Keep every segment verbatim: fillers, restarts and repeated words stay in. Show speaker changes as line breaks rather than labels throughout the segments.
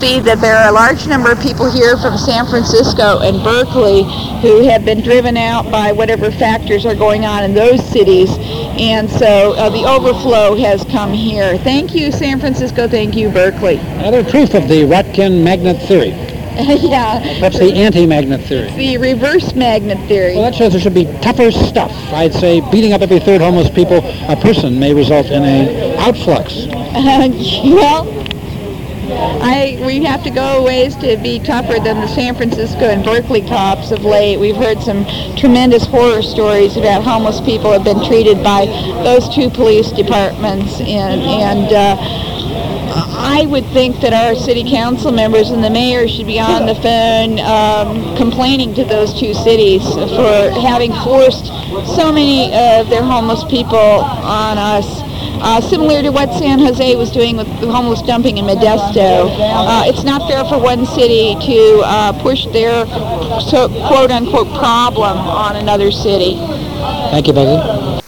be that there are a large number of people here from San Francisco and Berkeley who have been driven out by whatever factors are going on in those cities, and so uh, the overflow has come here. Thank you, San Francisco. Thank you, Berkeley.
Another proof of the Röntgen magnet theory.
Yeah.
That's the anti-magnet theory.
It's the reverse magnet theory.
Well, that shows there should be tougher stuff. I'd say beating up every third homeless people a person may result in a outflux.
Uh, well, I we have to go a ways to be tougher than the San Francisco and Berkeley cops of late. We've heard some tremendous horror stories about homeless people have been treated by those two police departments, and and. Uh, I would think that our city council members and the mayor should be on the phone um, complaining to those two cities for having forced so many of their homeless people on us. Uh, similar to what San Jose was doing with the homeless dumping in Modesto. Uh, it's not fair for one city to uh, push their so, quote-unquote problem on another city.
Thank you, Becky.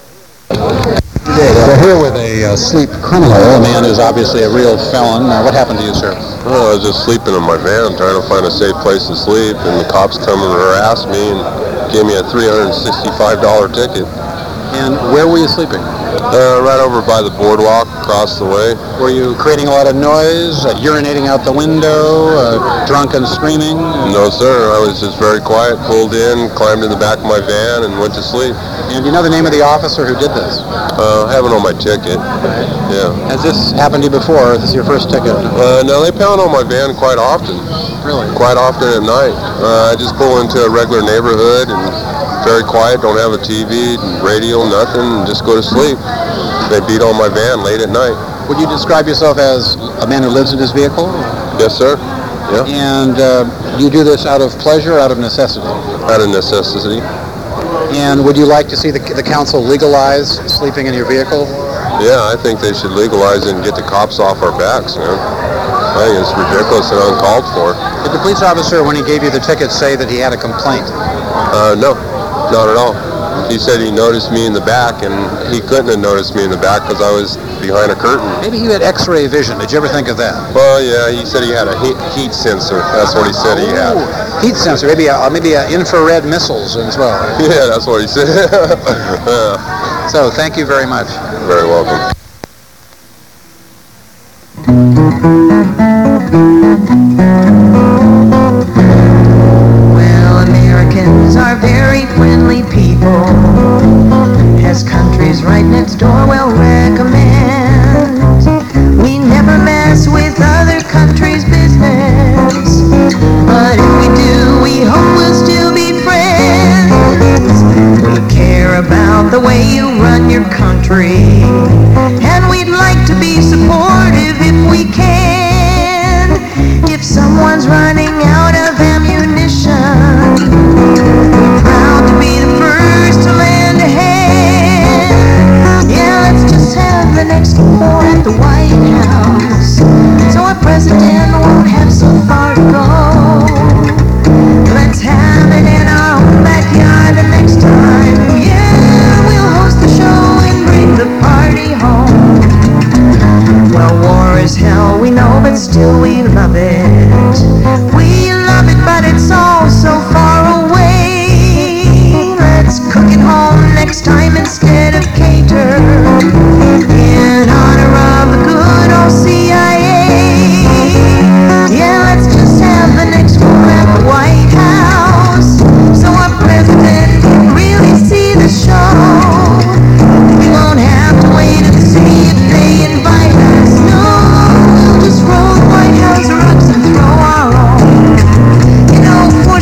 We're here with a uh, sleep criminal, a man who's obviously a real felon. Uh, what happened to you, sir?
Well, I was just sleeping in my van, trying to find a safe place to sleep, and the cops come and harassed me and gave me a three hundred sixty-five dollars ticket.
And where were you sleeping?
Uh, right over by the boardwalk, across the way.
Were you creating a lot of noise, uh, urinating out the window, uh, drunk and screaming?
No, sir. I was just very quiet, pulled in, climbed in the back of my van, and went to sleep.
And do you know the name of the officer who did this?
Uh, I have it on my ticket. Yeah.
Has this happened to you before, or is this your first ticket?
Uh, no, they pound on my van quite often.
Really?
Quite often at night. Uh, I just pull into a regular neighborhood and very quiet, don't have a T V, radio, nothing, and just go to sleep. They beat on my van late at night.
Would you describe yourself as a man who lives in his vehicle?
Yes, sir. Yeah.
And uh, you do this out of pleasure or out of necessity?
Out of necessity.
And would you like to see the, the council legalize sleeping in your vehicle?
Yeah, I think they should legalize it and get the cops off our backs, man. I think it's ridiculous and uncalled for.
Did the police officer, when he gave you the ticket, say that he had a complaint?
Uh, no, not at all. He said he noticed me in the back, and he couldn't have noticed me in the back because I was behind a curtain.
Maybe you had X-ray vision. Did you ever think of that?
Well, yeah, he said he had a heat, heat sensor. That's what he said he had.
Oh, heat sensor, maybe a, maybe a infrared missiles as well.
Yeah, that's what he said. Yeah.
So, thank you very much.
You're very welcome.
Well, Americans are very friendly people, as countries right next door will recommend. We never mess with other countries' business, but if we do, we hope we'll still be friends. We care about the way you run your country, and we'd like to be supportive if we can. If someone's running out of ammunition, we're proud to be the first to lend a hand. Yeah, let's just have the next war at the White House, so our president won't have so far to go. Let's have it in our own backyard the next time. Yeah, we'll host the show and bring the party home. Well, war is hell, we know, but still we love it. We love it, but it's all so far away. Let's cook at home next time instead of cater, in honor of the good old C I A. Yeah, let's just have the next war at the White House, so our president can really see the show. We won't have to wait and see if they invite us. No, we'll just roll the White House rugs and throw our own. You know, for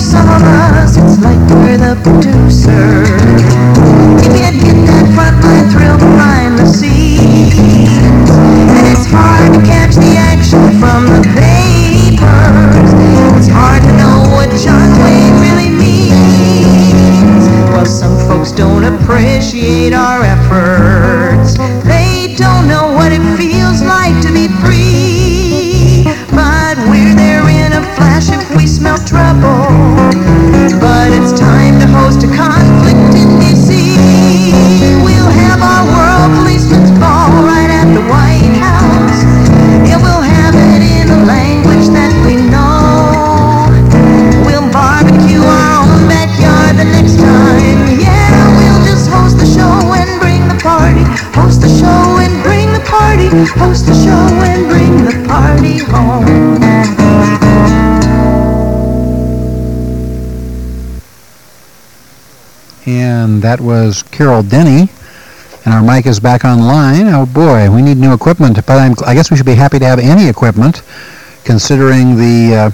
and that was Carol Denny. And our mic is back online. Oh boy, we need new equipment, but I'm, I guess we should be happy to have any equipment, considering the uh,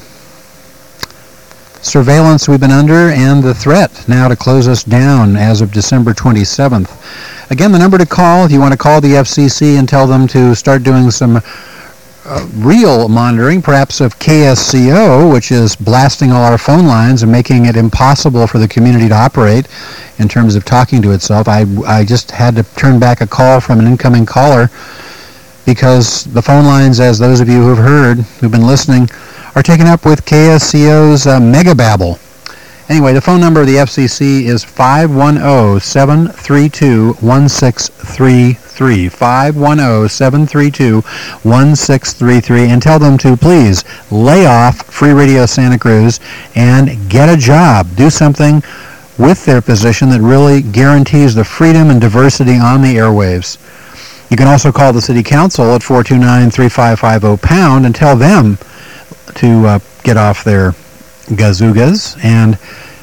surveillance we've been under and the threat now to close us down as of December twenty-seventh. Again, the number to call if you want to call the F C C and tell them to start doing some uh, real monitoring, perhaps of K S C O, which is blasting all our phone lines and making it impossible for the community to operate in terms of talking to itself. I, I just had to turn back a call from an incoming caller because the phone lines, as those of you who have heard, who've been listening, are taken up with K S C O's uh, mega babble. Anyway, the phone number of the F C C is five one zero, seven three two, one six three three, five one zero, seven three two, one six three three, and tell them to please lay off Free Radio Santa Cruz and get a job. Do something with their position that really guarantees the freedom and diversity on the airwaves. You can also call the City Council at four two nine, three five five zero, pound and tell them to uh, get off their gazoogas and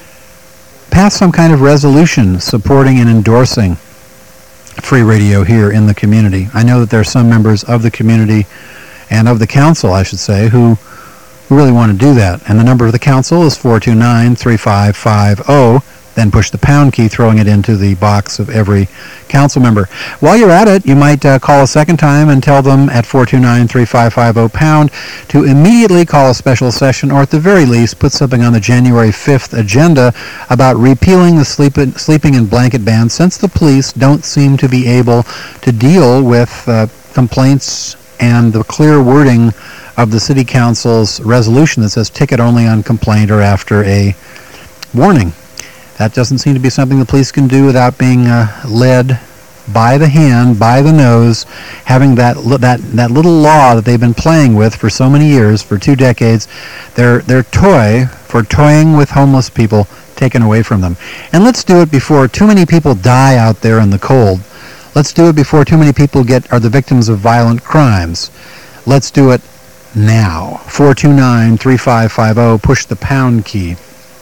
pass some kind of resolution supporting and endorsing free radio here in the community. I know that there are some members of the community and of the council, I should say, who really want to do that. And the number of the council is four two nine, three five five zero. Then push the pound key, throwing it into the box of every council member. While you're at it, you might uh, call a second time and tell them at four two nine, three five five zero, pound to immediately call a special session, or at the very least put something on the January fifth agenda about repealing the sleep sleeping in blanket ban, since the police don't seem to be able to deal with uh, complaints and the clear wording of the City Council's resolution that says ticket only on complaint or after a warning. That doesn't seem to be something the police can do without being uh, led by the hand, by the nose, having that that that little law that they've been playing with for so many years, for two decades, their their toy for toying with homeless people taken away from them. And let's do it before too many people die out there in the cold. Let's do it before too many people get are the victims of violent crimes. Let's do it now. four two nine, three five five zero, push the pound key.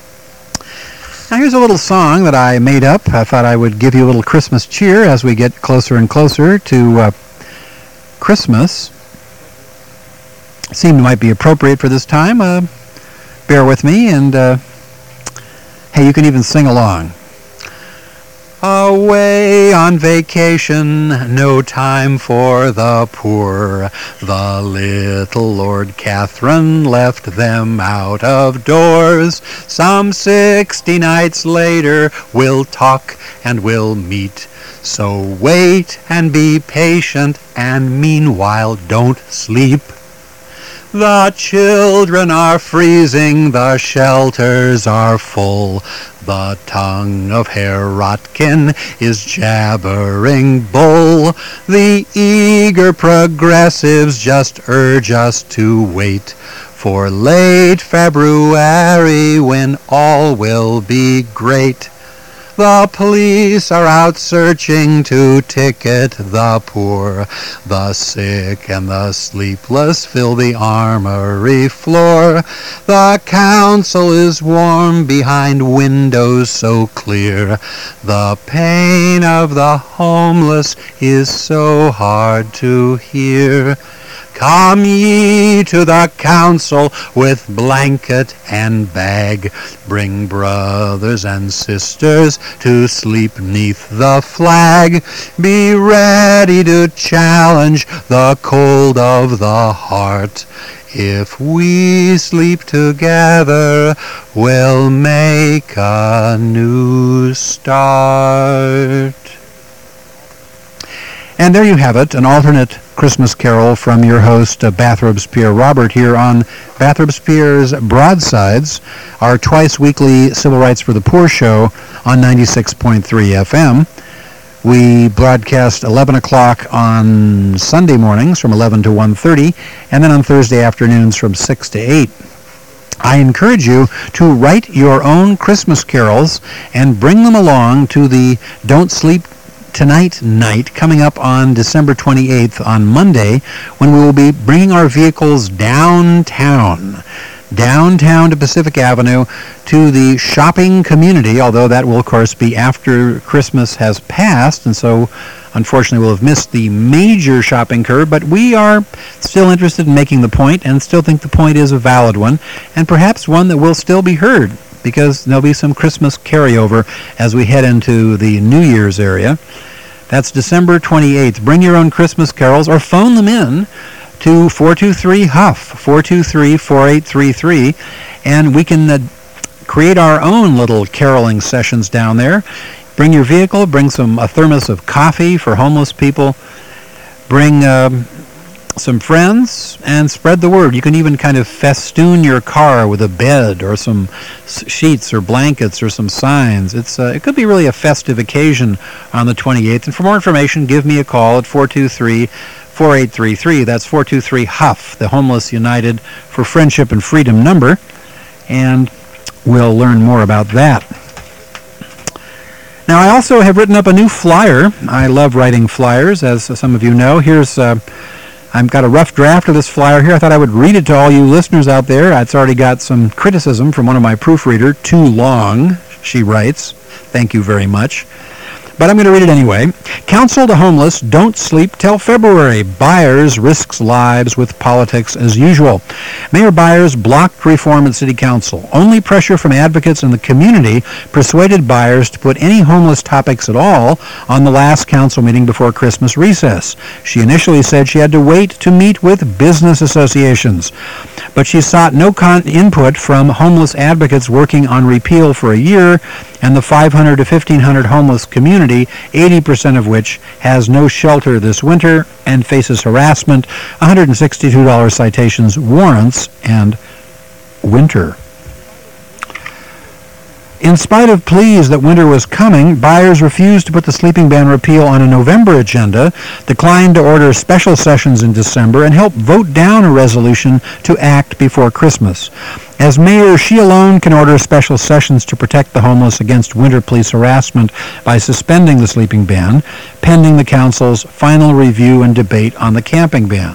Now here's a little song that I made up. I thought I would give you a little Christmas cheer as we get closer and closer to uh, Christmas. Seemed it might be appropriate for this time. Uh, bear with me, and uh, hey, you can even sing along. Away on vacation, no time for the poor. The little Lord Catherine left them out of doors. Some sixty nights later, we'll talk and we'll meet. So wait and be patient, and meanwhile don't sleep. The children are freezing, the shelters are full. The tongue of Herr Rotkin is jabbering bull. The eager progressives just urge us to wait for late February, when all will be great. The police are out searching to ticket the poor. The sick and the sleepless fill the armory floor. The council is warm behind windows so clear. The pain of the homeless is so hard to hear. Come ye to the council with blanket and bag. Bring brothers and sisters to sleep 'neath the flag. Be ready to challenge the cold of the heart. If we sleep together, we'll make a new start. And there you have it, an alternate Christmas carol from your host, uh, Bathrobes Pierre Robert, here on Bathrobes Pierre's Broadsides, our twice-weekly Civil Rights for the Poor show on ninety-six point three F M. We broadcast eleven o'clock on Sunday mornings from eleven to one thirty, and then on Thursday afternoons from six to eight. I encourage you to write your own Christmas carols and bring them along to the Don't Sleep Tonight night coming up on December twenty-eighth on Monday, when we will be bringing our vehicles downtown downtown to Pacific Avenue to the shopping community, although that will, of course, be after Christmas has passed, and so unfortunately we'll have missed the major shopping curve, but we are still interested in making the point and still think the point is a valid one, and perhaps one that will still be heard, because there'll be some Christmas carryover as we head into the New Year's area. That's December twenty-eighth. Bring your own Christmas carols or phone them in to four two three Huff, four two three, four eight three three, and we can uh, create our own little caroling sessions down there. Bring your vehicle, bring some a thermos of coffee for homeless people, bring um, some friends, and spread the word. You can even kind of festoon your car with a bed or some sheets or blankets or some signs. It's uh, it could be really a festive occasion on the twenty-eighth. And for more information, give me a call at four two three, four eight three three. That's four two three Huff, the Homeless United for Friendship and Freedom number, and we'll learn more about that. Now, I also have written up a new flyer. I love writing flyers, as some of you know. Here's uh, I've got a rough draft of this flyer here. I thought I would read it to all you listeners out there. It's already got some criticism from one of my proofreaders. Too long, she writes. Thank you very much. But I'm going to read it anyway. Counsel to homeless, don't sleep till February. Byers risks lives with politics as usual. Mayor Byers blocked reform at City Council. Only pressure from advocates in the community persuaded Byers to put any homeless topics at all on the last council meeting before Christmas recess. She initially said she had to wait to meet with business associations, but she sought no con- input from homeless advocates working on repeal for a year, and the five hundred to fifteen hundred homeless community, eighty percent of which has no shelter this winter and faces harassment, one hundred sixty-two dollars citations, warrants, and winter. In spite of pleas that winter was coming, Byers refused to put the sleeping ban repeal on a November agenda, declined to order special sessions in December, and helped vote down a resolution to act before Christmas. As mayor, she alone can order special sessions to protect the homeless against winter police harassment by suspending the sleeping ban, pending the council's final review and debate on the camping ban.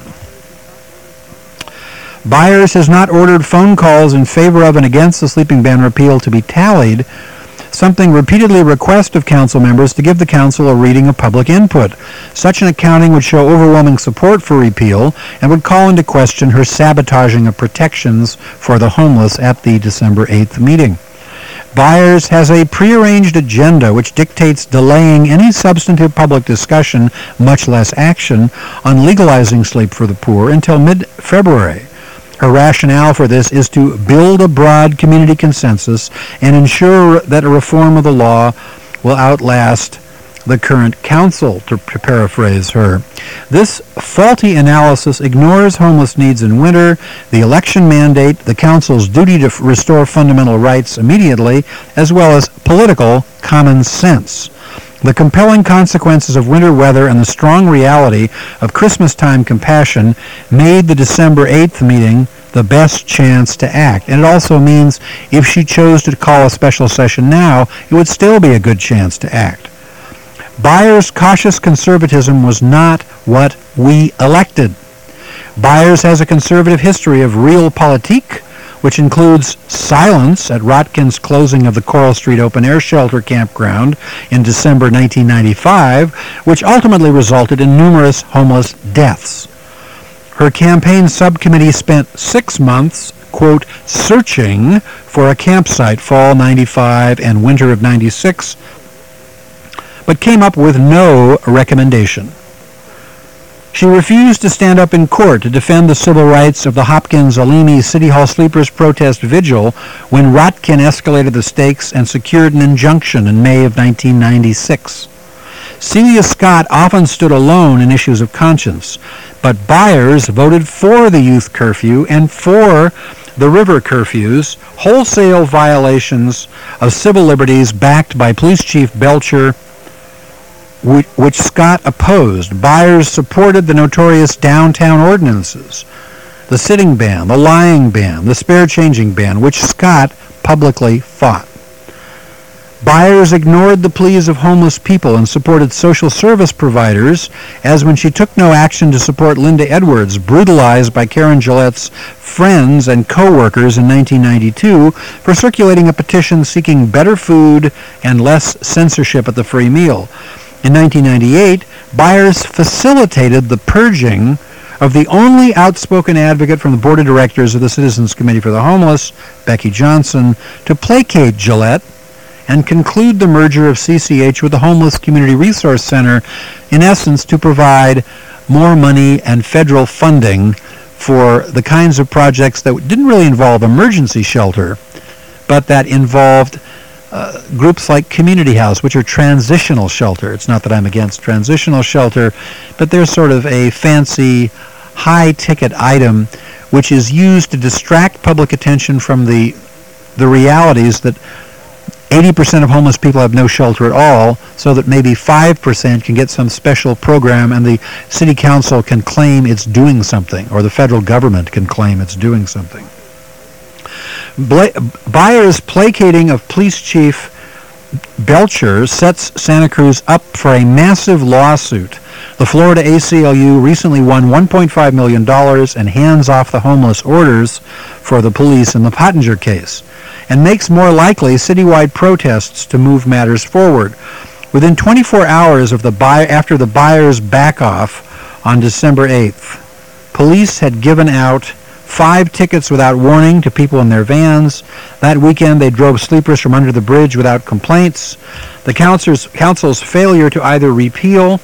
Byers has not ordered phone calls in favor of and against the sleeping ban repeal to be tallied, something repeatedly requested of council members to give the council a reading of public input. Such an accounting would show overwhelming support for repeal and would call into question her sabotaging of protections for the homeless at the December eighth meeting. Byers has a prearranged agenda which dictates delaying any substantive public discussion, much less action, on legalizing sleep for the poor until mid-February. Her rationale for this is to build a broad community consensus and ensure that a reform of the law will outlast the current council, to, to paraphrase her. This faulty analysis ignores homeless needs in winter, the election mandate, the council's duty to f- restore fundamental rights immediately, as well as political common sense. The compelling consequences of winter weather and the strong reality of Christmas-time compassion made the December eighth meeting the best chance to act. And it also means if she chose to call a special session now, it would still be a good chance to act. Byers' cautious conservatism was not what we elected. Byers has a conservative history of realpolitik, which includes silence at Rotkin's closing of the Coral Street Open Air Shelter Campground in December nineteen ninety-five, which ultimately resulted in numerous homeless deaths. Her campaign subcommittee spent six months, quote, searching for a campsite fall ninety-five and winter of ninety-six, but came up with no recommendation. She refused to stand up in court to defend the civil rights of the Hopkins-Alimi City Hall Sleepers protest vigil when Rotkin escalated the stakes and secured an injunction in May of nineteen ninety-six. Celia Scott often stood alone in issues of conscience, but Byers voted for the youth curfew and for the river curfews, wholesale violations of civil liberties backed by Police Chief Belcher, which Scott opposed. Byers supported the notorious downtown ordinances, the sitting ban, the lying ban, the spare changing ban, which Scott publicly fought. Byers ignored the pleas of homeless people and supported social service providers, as when she took no action to support Linda Edwards, brutalized by Karen Gillette's friends and co-workers in nineteen ninety-two for circulating a petition seeking better food and less censorship at the free meal. In nineteen ninety-eight, Byers facilitated the purging of the only outspoken advocate from the board of directors of the Citizens Committee for the Homeless, Becky Johnson, to placate Gillette and conclude the merger of C C H with the Homeless Community Resource Center, in essence to provide more money and federal funding for the kinds of projects that didn't really involve emergency shelter, but that involved uh, groups like Community House, which are transitional shelter. It's not that I'm against transitional shelter, but they're sort of a fancy, high-ticket item which is used to distract public attention from the the realities that eighty percent of homeless people have no shelter at all, so that maybe five percent can get some special program and the city council can claim it's doing something, or the federal government can claim it's doing something. Bla- Byers' placating of Police Chief Belcher sets Santa Cruz up for a massive lawsuit. The Florida A C L U recently won one point five million dollars and hands off the homeless orders for the police in the Pottinger case, and makes more likely citywide protests to move matters forward. Within twenty-four hours of the buy- after the Byers back-off on December eighth, police had given out five tickets without warning to people in their vans. That weekend, they drove sleepers from under the bridge without complaints. The council's, council's failure to either repeal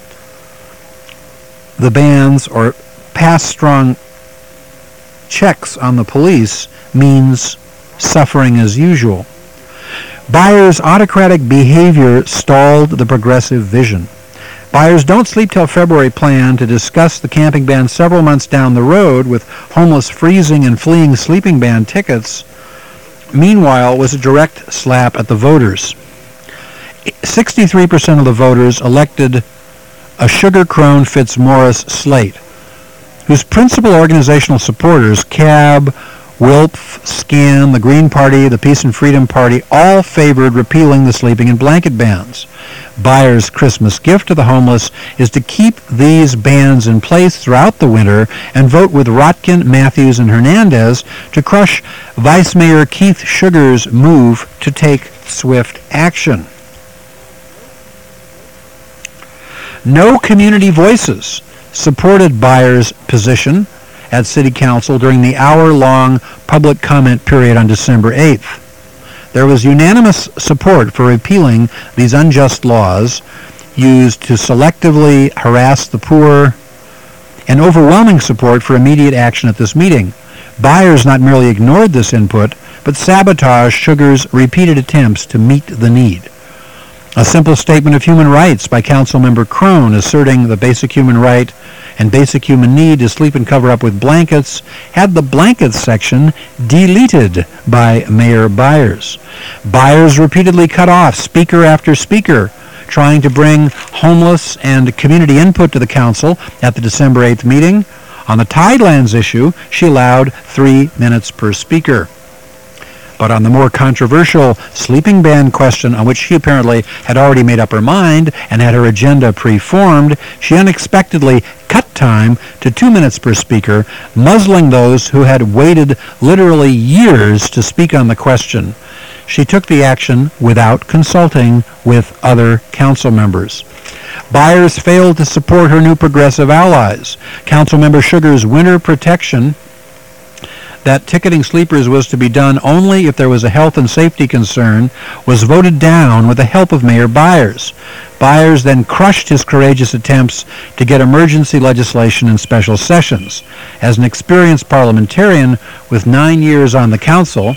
the bans or pass strong checks on the police means suffering as usual. Byers' autocratic behavior stalled the progressive vision. Byers' Don't Sleep Till February plan to discuss the camping ban several months down the road with homeless freezing and fleeing sleeping ban tickets, meanwhile, was a direct slap at the voters. sixty-three percent of the voters elected a Sugar Crone Fitzmaurice slate, whose principal organizational supporters, C A B, W I L P, SCAN, the Green Party, the Peace and Freedom Party, all favored repealing the sleeping and blanket bans. Byers' Christmas gift to the homeless is to keep these bans in place throughout the winter and vote with Rotkin, Matthews, and Hernandez to crush Vice Mayor Keith Sugar's move to take swift action. No community voices supported Byers' position at City Council during the hour-long public comment period on December eighth. There was unanimous support for repealing these unjust laws used to selectively harass the poor, and overwhelming support for immediate action at this meeting. Byers not merely ignored this input, but sabotaged Sugar's repeated attempts to meet the need. A simple statement of human rights by Councilmember Crone asserting the basic human right and basic human need to sleep and cover up with blankets had the blankets section deleted by Mayor Byers. Byers repeatedly cut off speaker after speaker trying to bring homeless and community input to the council at the December eighth meeting. On the Tidelands issue, she allowed three minutes per speaker. But on the more controversial sleeping ban question, on which she apparently had already made up her mind and had her agenda pre-formed, she unexpectedly cut time to two minutes per speaker, muzzling those who had waited literally years to speak on the question. She took the action without consulting with other council members. Byers failed to support her new progressive allies. Councilmember Sugar's winter protection that ticketing sleepers was to be done only if there was a health and safety concern was voted down with the help of Mayor Byers. Byers then crushed his courageous attempts to get emergency legislation in special sessions. As an experienced parliamentarian with nine years on the council,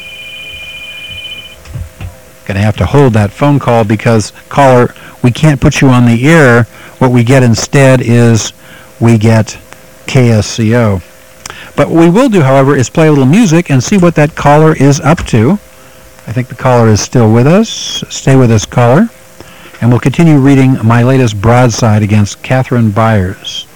going to have to hold that phone call because, caller, we can't put you on the air. What we get instead is we get K S C O. But what we will do, however, is play a little music and see what that caller is up to. I think the caller is still with us. Stay with us, caller. And we'll continue reading my latest broadside against Catherine Byers.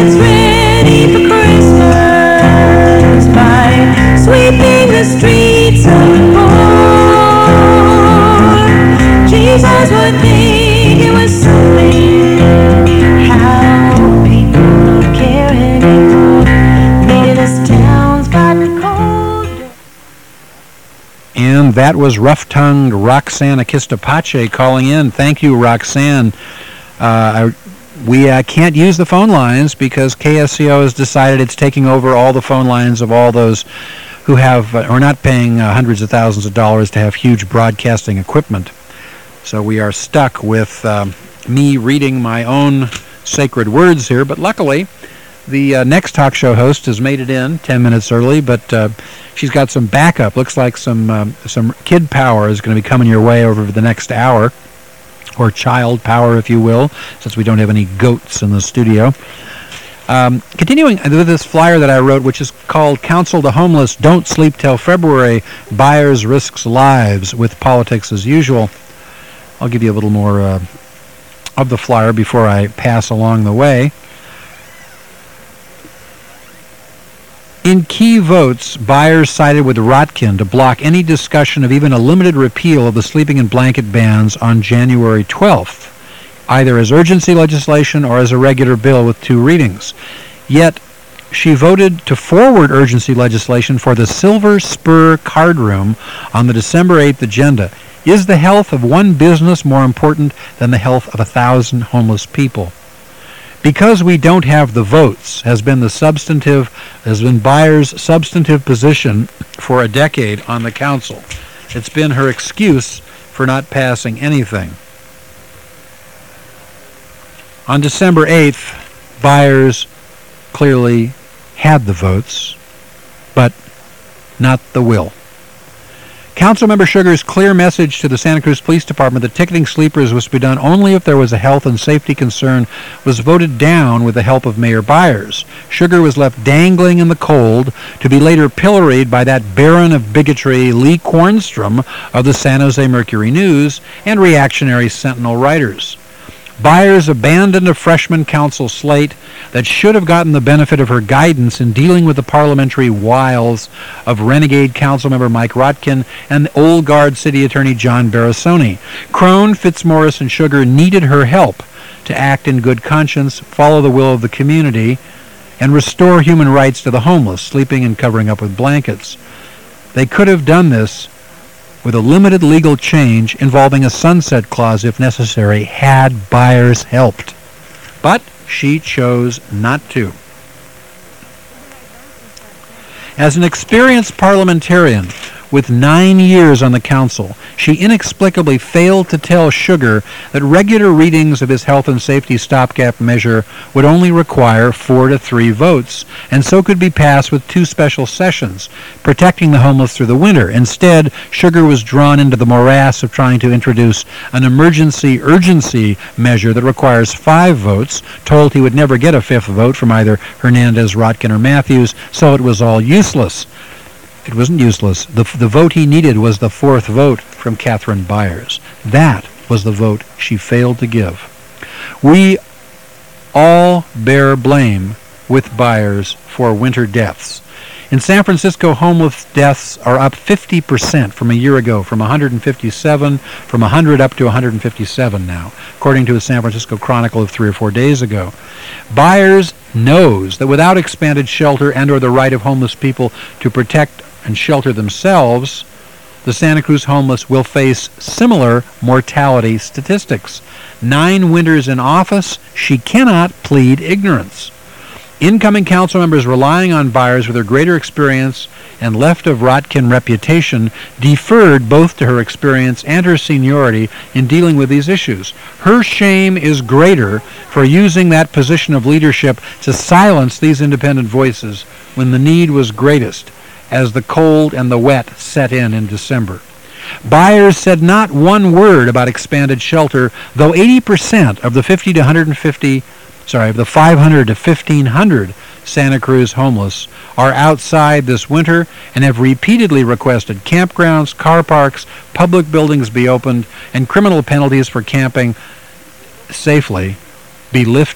gets ready for Christmas by sweeping the streets of the poor. Jesus would think it was something how people care anymore. Making this town's gotten cold.
And that was rough-tongued Roxanne Akistapache calling in. Thank you, Roxanne. Uh, I, we uh, can't use the phone lines because K S C O has decided it's taking over all the phone lines of all those who have uh, are not paying uh, hundreds of thousands of dollars to have huge broadcasting equipment. So we are stuck with um, me reading my own sacred words here. But luckily, the uh, next talk show host has made it in ten minutes early, but uh, she's got some backup. Looks like some um, some kid power is going to be coming your way over the next hour, or child power, if you will, since we don't have any goats in the studio. Um, continuing with this flyer that I wrote, which is called Counsel to Homeless, Don't Sleep Till February, Byers Risks Lives with Politics as Usual. I'll give you a little more uh, of the flyer before I pass along the way. In key votes, Byers sided with Rotkin to block any discussion of even a limited repeal of the sleeping in blanket bans on January twelfth, either as urgency legislation or as a regular bill with two readings. Yet, she voted to forward urgency legislation for the Silver Spur Card Room on the December eighth agenda. Is the health of one business more important than the health of a thousand homeless people? Because we don't have the votes has been the substantive, has been Byers' substantive position for a decade on the council. It's been her excuse for not passing anything. On December eighth, Byers clearly had the votes, but not the will. Councilmember Sugar's clear message to the Santa Cruz Police Department that ticketing sleepers was to be done only if there was a health and safety concern was voted down with the help of Mayor Byers. Sugar was left dangling in the cold to be later pilloried by that baron of bigotry, Lee Kornstrom of the San Jose Mercury News, and reactionary Sentinel writers. Byers abandoned a freshman council slate that should have gotten the benefit of her guidance in dealing with the parliamentary wiles of renegade councilmember Mike Rotkin and old guard city attorney John Barasoni. Crone, Fitzmaurice, and Sugar needed her help to act in good conscience, follow the will of the community, and restore human rights to the homeless, sleeping and covering up with blankets. They could have done this with a limited legal change involving a sunset clause if necessary, had Byers helped. But she chose not to. As an experienced parliamentarian with nine years on the council, she inexplicably failed to tell Sugar that regular readings of his health and safety stopgap measure would only require four to three votes, and so could be passed with two special sessions, protecting the homeless through the winter. Instead, Sugar was drawn into the morass of trying to introduce an emergency urgency measure that requires five votes, told he would never get a fifth vote from either Hernandez, Rotkin, or Matthews, so it was all useless. It wasn't useless. The, the vote he needed was the fourth vote from Catherine Byers. That was the vote she failed to give. We all bear blame with Byers for winter deaths. In San Francisco, homeless deaths are up fifty percent from a year ago, from one hundred fifty-seven, from one hundred up to one hundred fifty-seven now, according to a San Francisco Chronicle of three or four days ago. Byers knows that without expanded shelter and or the right of homeless people to protect and shelter themselves, the Santa Cruz homeless will face similar mortality statistics. Nine winters in office, she cannot plead ignorance. Incoming council members relying on Byers with her greater experience and left of Rotkin reputation deferred both to her experience and her seniority in dealing with these issues. Her shame is greater for using that position of leadership to silence these independent voices when the need was greatest, as the cold and the wet set in in December. Byers said not one word about expanded shelter, though eighty percent of the fifty to one hundred fifty, sorry, of the five hundred to fifteen hundred Santa Cruz homeless are outside this winter and have repeatedly requested campgrounds, car parks, public buildings be opened, and criminal penalties for camping safely be lifted.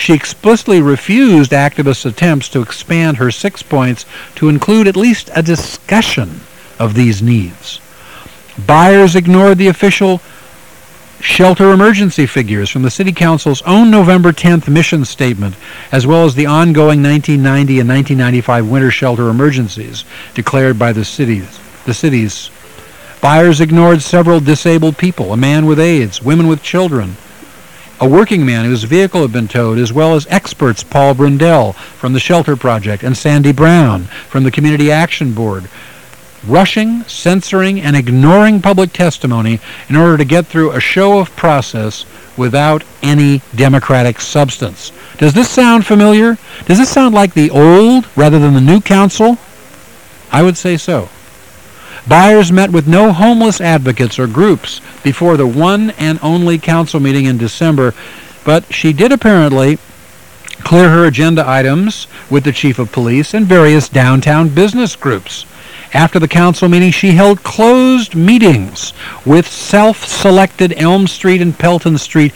She explicitly refused activists' attempts to expand her six points to include at least a discussion of these needs. Byers ignored the official shelter emergency figures from the City Council's own November tenth mission statement, as well as the ongoing nineteen ninety and nineteen ninety-five winter shelter emergencies declared by the cities. The cities. Byers ignored several disabled people, a man with AIDS, women with children, a working man whose vehicle had been towed, as well as experts Paul Brundell from the Shelter Project and Sandy Brown from the Community Action Board, rushing, censoring, and ignoring public testimony in order to get through a show of process without any democratic substance. Does this sound familiar? Does this sound like the old rather than the new council? I would say so. Byers met with no homeless advocates or groups before the one and only council meeting in December, but she did apparently clear her agenda items with the chief of police and various downtown business groups. After the council meeting, she held closed meetings with self-selected Elm Street and Pelton Street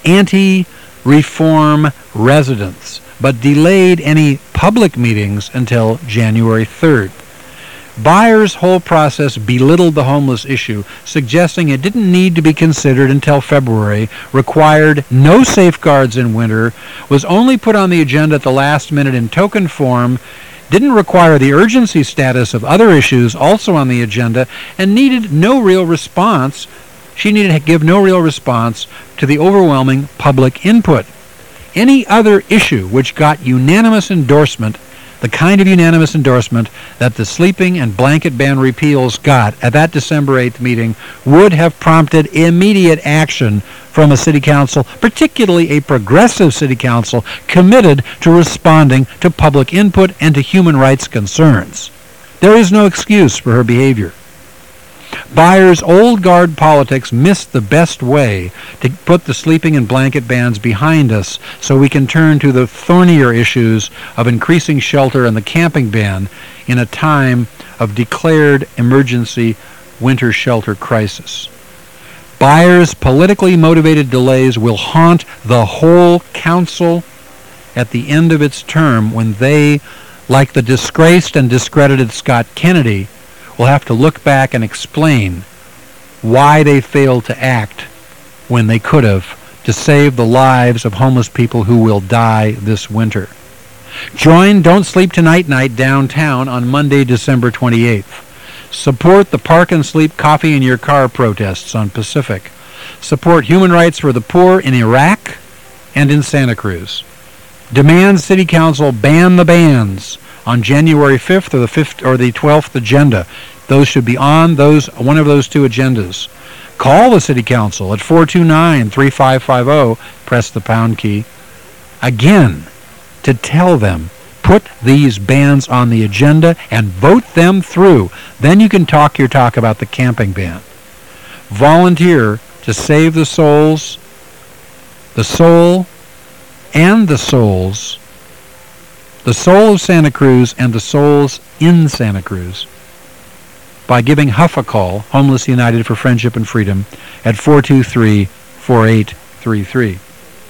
anti-reform residents, but delayed any public meetings until January third. Byers' whole process belittled the homeless issue, suggesting it didn't need to be considered until February, required no safeguards in winter, was only put on the agenda at the last minute in token form, didn't require the urgency status of other issues also on the agenda, and needed no real response. She needed to give no real response to the overwhelming public input. Any other issue which got unanimous endorsement, the kind of unanimous endorsement that the sleeping and blanket ban repeals got at that December eighth meeting, would have prompted immediate action from a city council, particularly a progressive city council committed to responding to public input and to human rights concerns. There is no excuse for her behavior. Byers' old guard politics missed the best way to put the sleeping and blanket bans behind us so we can turn to the thornier issues of increasing shelter and the camping ban in a time of declared emergency winter shelter crisis. Byers' politically motivated delays will haunt the whole council at the end of its term when they, like the disgraced and discredited Scott Kennedy, will have to look back and explain why they failed to act when they could have to save the lives of homeless people who will die this winter. Join Don't Sleep Tonight Night downtown on Monday, December twenty-eighth. Support the Park and Sleep Coffee in Your Car protests on Pacific. Support human rights for the poor in Iraq and in Santa Cruz. Demand City Council ban the bans on January fifth or the fifth or the twelfth agenda. Those should be on those one of those two agendas. Call the City Council at four two nine, three five five zero, press the pound key, again, to tell them, put these bans on the agenda and vote them through. Then you can talk your talk about the camping ban. Volunteer to save the souls, the soul, and the souls, the soul of Santa Cruz and the souls in Santa Cruz, by giving Huff a call, Homeless United for Friendship and Freedom, at four two three, four eight three three.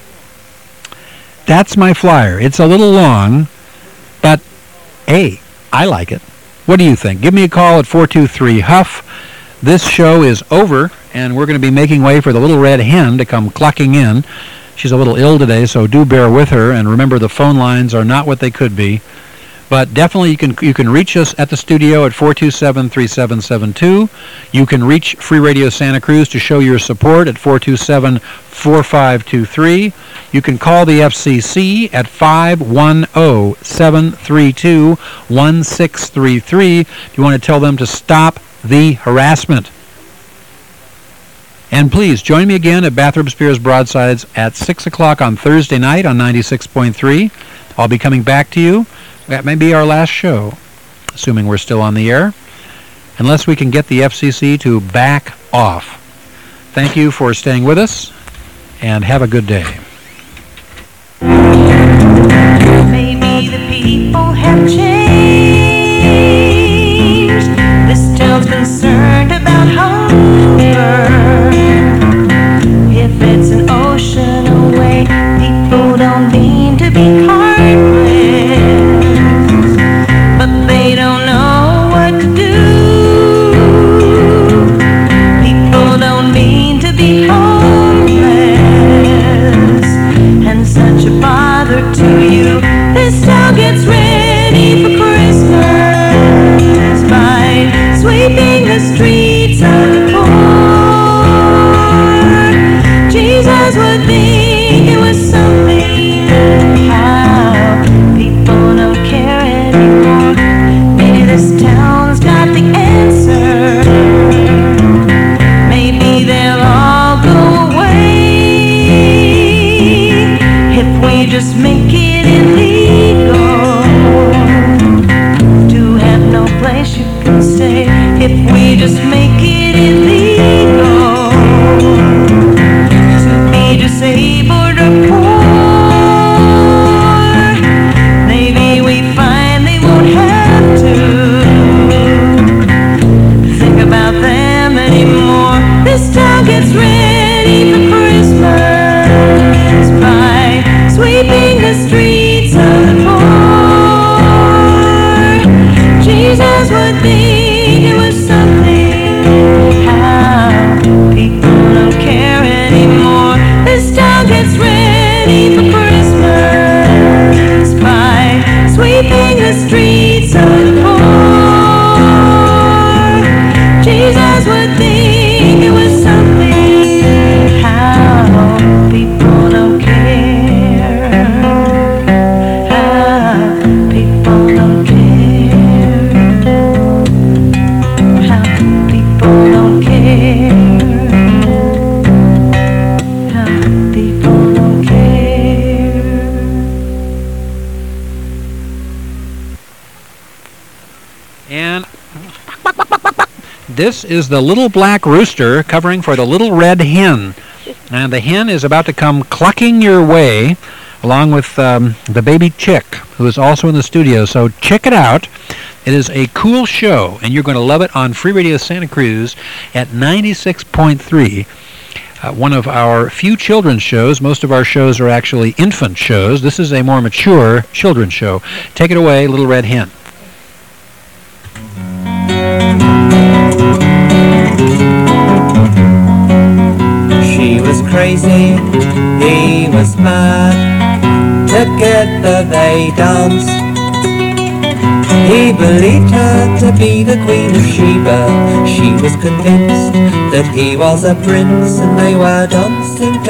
That's my flyer. It's a little long, but hey, I like it. What do you think? Give me a call at four two three, Huff. This show is over, and we're going to be making way for the little red hen to come clucking in. She's a little ill today, so do bear with her, and remember the phone lines are not what they could be. But definitely you can you can reach us at the studio at four two seven, three seven seven two. You can reach Free Radio Santa Cruz to show your support at four two seven, four five two three. You can call the F C C at five one zero, seven three two, one six three three if you want to tell them to stop the harassment. And please join me again at Bathroom Spears Broadsides at six o'clock on Thursday night on ninety-six point three. I'll be coming back to you. That may be our last show, assuming we're still on the air, unless we can get the F C C to back off. Thank you for staying with us, and have a good day.
Maybe the people have changed. This town's concerned about hunger. If it's an ocean away, people don't mean
And this is the little black rooster covering for the little red hen. And the hen is about to come clucking your way, along with um, the baby chick, who is also in the studio. So check it out. It is a cool show, and you're going to love it on Free Radio Santa Cruz at ninety-six point three. Uh, one of our few children's shows. Most of our shows are actually infant shows. This is a more mature children's show. Take it away, Little Red Hen.
She was crazy, he was mad. Together they danced. He believed her to be the Queen of Sheba. She was convinced that he was a prince, and they were dancing